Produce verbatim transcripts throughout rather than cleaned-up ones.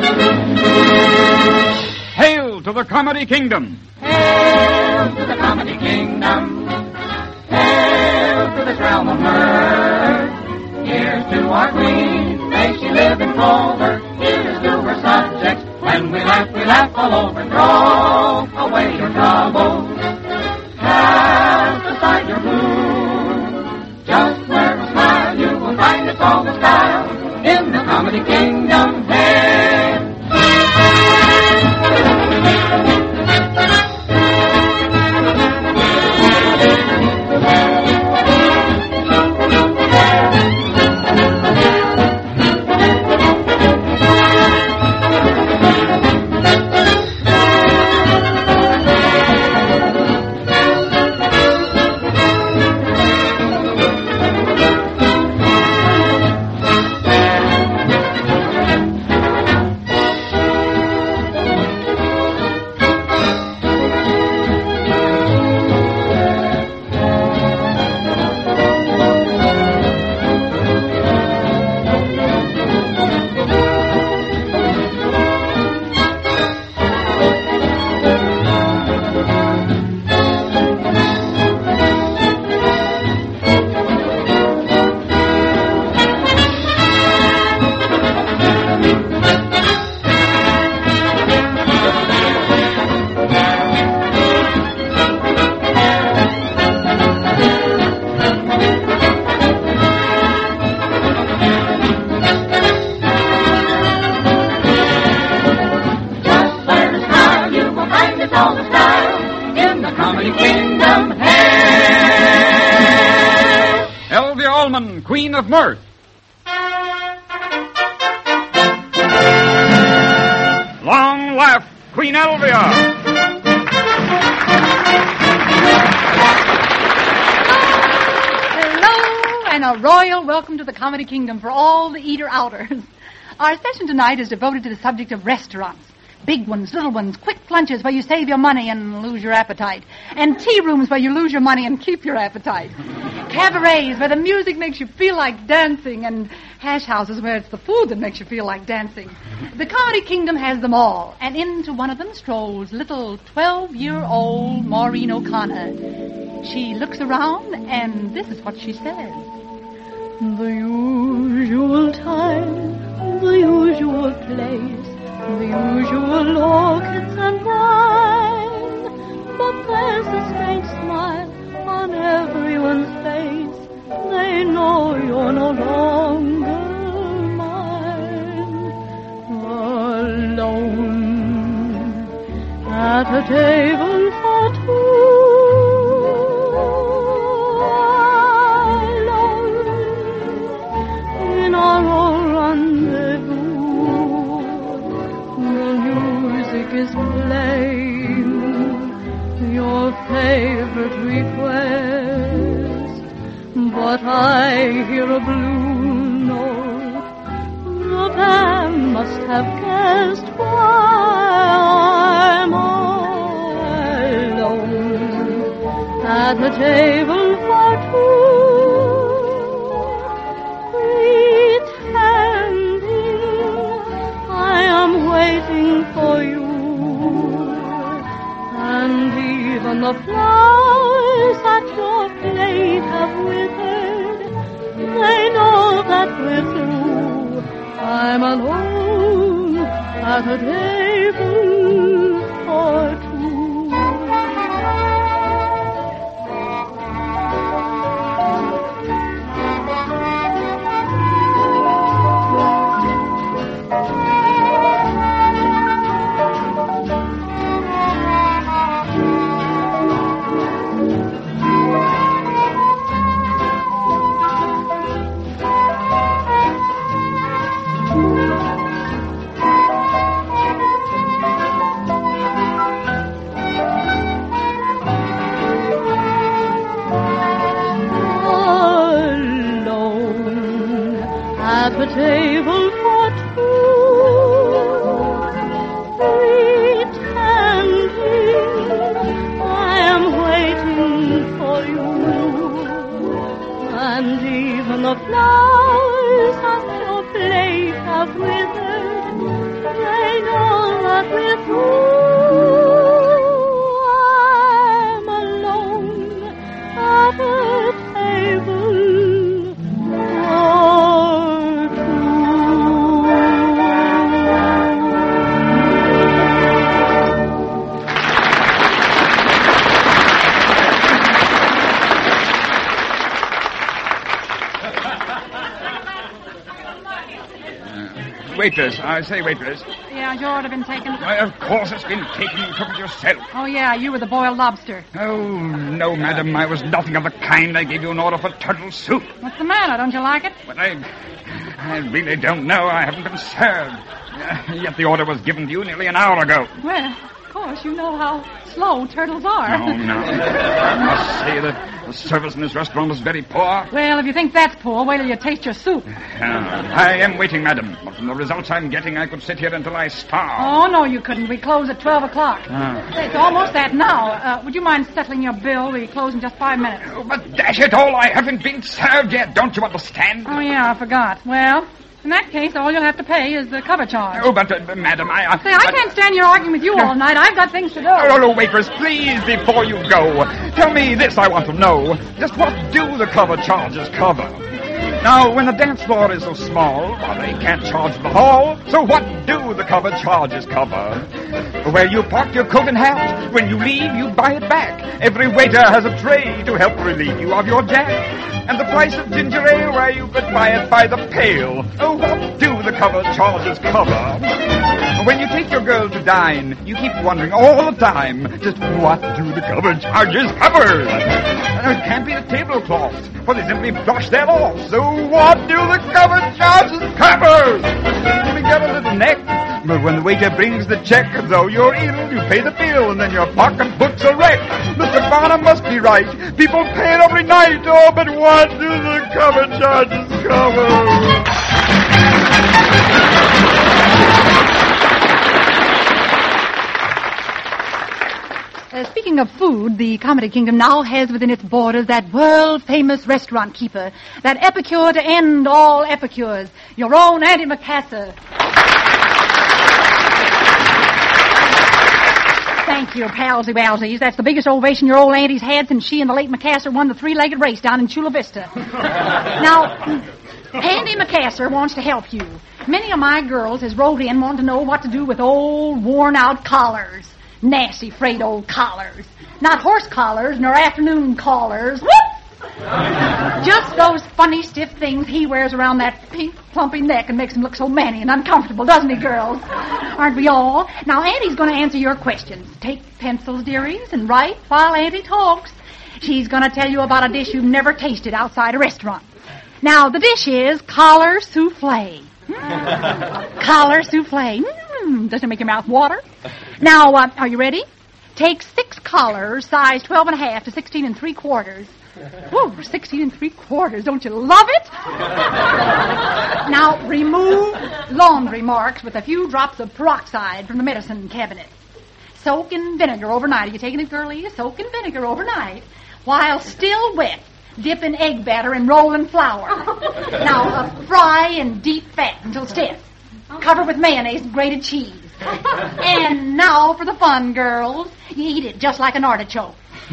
Hail to the Comedy Kingdom! Hail to the Comedy Kingdom! Hail to this realm of mirth! Here's to our Queen, may she live in clover. Here's to her subjects, when we laugh, we laugh all over. Throw away your troubles, cast aside your gloom. Just wear a smile, you will find it's all the style in the Comedy Kingdom. Hey! Queen of Mirth. Long laugh, Queen Elvia. Hello, and a royal welcome to the Comedy Kingdom for all the eater-outers. Our session tonight is devoted to the subject of restaurants. Big ones, little ones, quick lunches where you save your money and lose your appetite. And tea rooms where you lose your money and keep your appetite. Cabarets where the music makes you feel like dancing. And hash houses where it's the food that makes you feel like dancing. The Comedy Kingdom has them all. And into one of them strolls little twelve-year-old Maureen O'Connor. She looks around and this is what she says. The usual time, the usual place. The usual orchids and wine, but there's a strange smile on everyone's face. They know you're no longer mine. Alone at a table for two. Alone in our old rendezvous. Is playing your favorite request, but I hear a blue note. The band must have guessed why I'm alone at the table for two, pretending I am waiting for you. And even the flowers at your plate have withered. They know that we're through. I'm alone at a table for two. The table for two, pretending I am waiting for you, and even the flowers at your plate have withered. they know that we're through. I'm alone at the table for two. Waitress, I say, waitress. Yeah, your order been taken? Why, of course it's been taken. You took it yourself. Oh, yeah, you were the boiled lobster. Oh, no, madam. I was nothing of the kind. I gave you an order for turtle soup. What's the matter? Don't you like it? But I... I really don't know. I haven't been served. Uh, yet the order was given to you nearly an hour ago. Well, of course, you know how slow turtles are. Oh, no. I must say that the service in this restaurant is very poor. Well, if you think that's poor, wait till you taste your soup. Uh, I am waiting, madam. But from the results I'm getting, I could sit here until I starve. Oh, no, you couldn't. We close at twelve o'clock. Ah. It's almost that now. Uh, would you mind settling your bill? We close in just five minutes. Oh, but dash it all, I haven't been served yet. Don't you understand? Oh, yeah, I forgot. Well, in that case, all you'll have to pay is the cover charge. Oh, but, uh, madam, I... I Say, I but- can't stand here arguing with you all night. I've got things to do. Oh, no, no, waitress, please, before you go, tell me this I want to know. Just what do the cover charges cover? Now, when the dance floor is so small, well, they can't charge the hall. So what do the cover charges cover? Where you park your coat and hat. When you leave, you buy it back. Every waiter has a tray to help relieve you of your jack. And the price of ginger ale, where you could buy it by the pail. Oh, what do the cover charges cover? When you take your girl to dine, you keep wondering all the time, just what do the cover charges cover? And it can't be the tablecloths, for they simply brush that off. So what do the cover charges cover? We get a little neck, but when the waiter brings the check, though you're ill, you pay the bill, and then your pocketbook's a wreck. Mister Barnum must be right. People pay it every night. Oh, but what do the cover charges cover? Uh, speaking of food, the Comedy Kingdom now has within its borders that world-famous restaurant keeper, that epicure to end all epicures, your own Auntie Macassar. Thank you, palsy walsies. That's the biggest ovation your old auntie's had since she and the late Macassar won the three-legged race down in Chula Vista. Now, Auntie Macassar wants to help you. Many of my girls has wrote in wanting to know what to do with old, worn-out collars. Nasty, frayed old collars. Not horse collars, nor afternoon collars. Whoop! Just those funny, stiff things he wears around that pink, plumpy neck and makes him look so manny and uncomfortable, doesn't he, girls? Aren't we all? Now, Auntie's going to answer your questions. Take pencils, dearies, and write while Auntie talks. She's going to tell you about a dish you've never tasted outside a restaurant. Now, the dish is collar souffle. Mm. Collar souffle. Mm. Doesn't it make your mouth water? Now, uh, are you ready? Take six collars, size twelve and a half to sixteen and three quarters. Woo, sixteen and three quarters. Don't you love it? Now, remove laundry marks with a few drops of peroxide from the medicine cabinet. Soak in vinegar overnight. Are you taking it, girlie? Soak in vinegar overnight. While still wet, dip in egg batter and roll in flour. Now, uh, fry in deep fat until stiff. Cover with mayonnaise and grated cheese. And now for the fun, girls. You eat it just like an artichoke.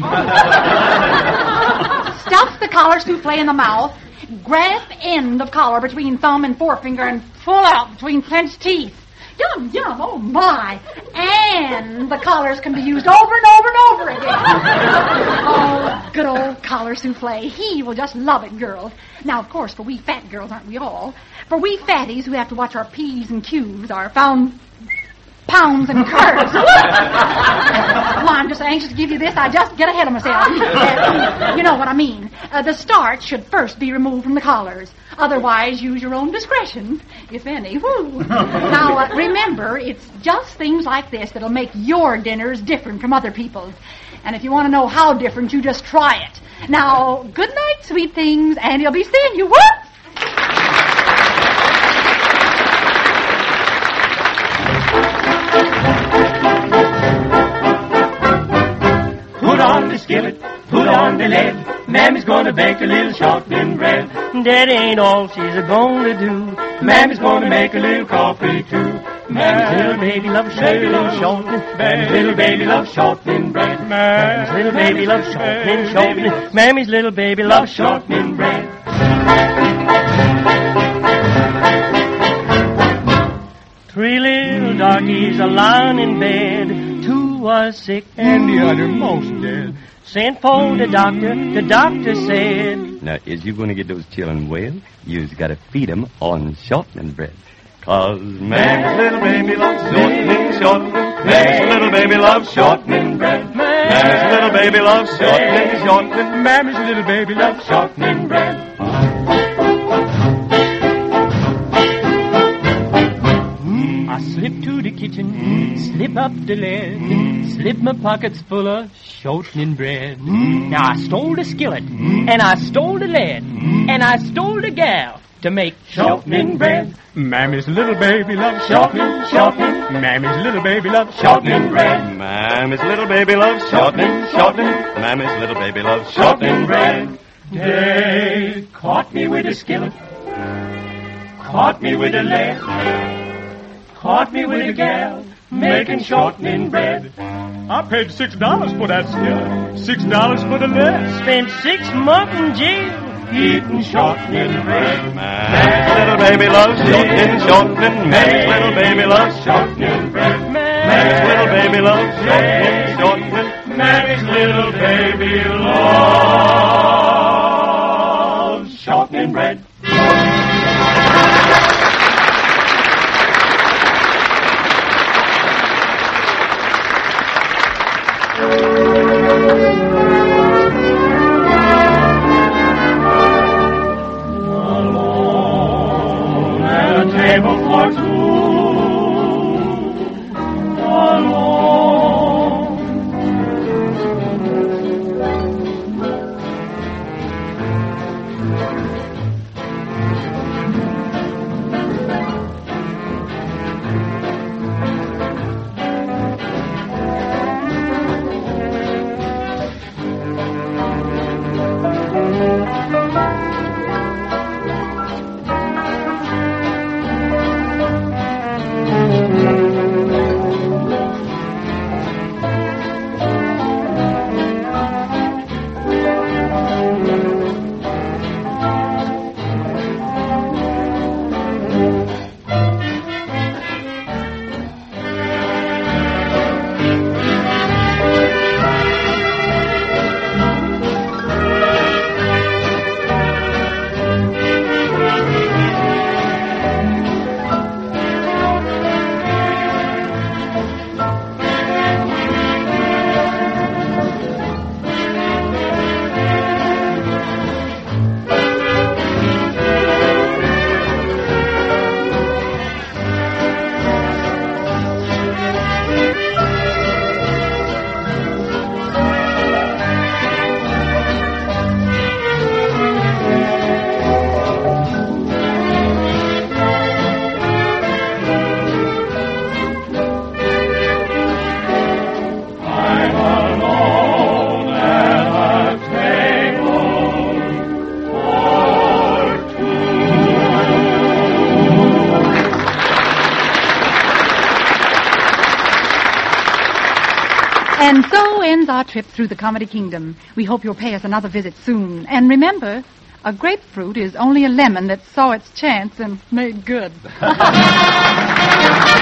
Stuff the collar souffle in the mouth. Grab end of collar between thumb and forefinger and pull out between clenched teeth. Yum, yum, oh my. And the collars can be used over and over and over again. Oh, good old collar souffle. He will just love it, girls. Now, of course, for we fat girls, aren't we all? For we fatties who have to watch our P's and Q's, our found pounds and curves. Well, I'm just anxious to give you this. I just get ahead of myself. Uh, you know what I mean. Uh, the starch should first be removed from the collars. Otherwise, use your own discretion, if any. Woo. Now, uh, remember, it's just things like this that'll make your dinners different from other people's. And if you want to know how different, you just try it. Now, good night, sweet things, and he'll be seeing you. Woo! Put on the skillet, put on the lid. Mammy's gonna bake a little shortening bread. That ain't all she's a gonna do. Mammy's gonna make a little coffee too. Mammy's little baby loves shortening, shortening. Mammy's little baby loves shortening bread. Mammy's little baby loves shortening, shortening. Mammy's little baby loves shortening bread. Three little darkies are lying in bed. Two was sick and the other most dead. Sent for the doctor. The doctor said, now, is you going to get those children well, you's got to feed 'em on shortening bread. Cause Mammy's little baby loves shortening, shortening. Mammy's little baby loves shortening bread. Mammy's little baby loves shortening, shortening. Mammy's little baby loves shortening bread. I slip to the kitchen, slip up the lid, slip my pockets full of shortening bread. Now I stole the skillet, and I stole the lead, and I stole the gal to make shortening bread. Mammy's little baby loves Shortening, shortening, Mammy's little baby loves shortening bread. Mammy's little baby loves shortening, shortening. Mammy's little baby loves Shortening bread. They caught me with a skillet, caught me with a lead, caught me with a gal making shortening bread. I paid six dollars for that skillet, six dollars for the lead. Spent six months in jail eating shortening bread. Mammy's little baby loves shortening, shortening. Mammy's little baby loves shortening bread. Mammy's little baby loves shortening, shortening. Mammy's little baby loves shortening bread. Alone at a table for two. Alone. And so ends our trip through the Comedy Kingdom. We hope you'll pay us another visit soon. And remember, a grapefruit is only a lemon that saw its chance and made good.